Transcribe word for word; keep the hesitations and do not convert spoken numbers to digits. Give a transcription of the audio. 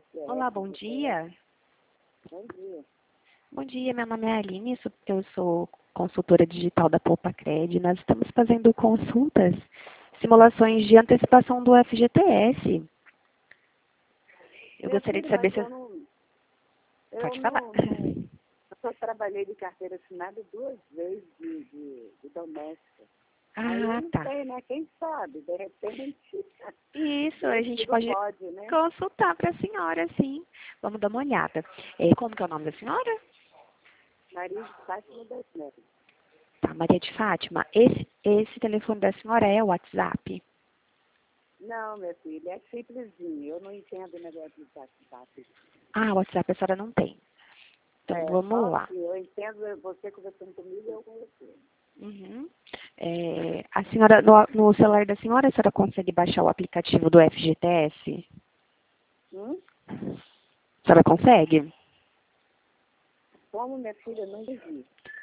Olá, bom dia. Bom dia. Bom dia, meu nome é Aline, sou- eu sou consultora digital da Poupa-Cred. Nós estamos fazendo consultas, simulações de antecipação do F G T S. Eu Minha gostaria de filha, saber mas se... eu não, eu Pode falar. não, não, eu só trabalhei de carteira assinada duas vezes de, de, de doméstica. Aí eu Ah, não tá. sei, né? Quem sabe, de repente, Isso, a meu gente filho pode pode, né? consultar para a senhora, sim. Vamos dar uma olhada. É, como que é o nome da senhora? Maria de Fátima das Neves. Tá, Maria de Fátima. Esse, esse telefone da senhora é o WhatsApp? Não, minha filha, é simplesinho. Eu não entendo o negócio de WhatsApp. Ah, o WhatsApp a senhora não tem. Então, É, vamos só lá. que eu entendo você conversando comigo e eu com você. Uhum. É, a senhora, no, no celular da senhora, a senhora consegue baixar o aplicativo do F G T S? Hum? A senhora consegue? Como, minha filha, não entendi.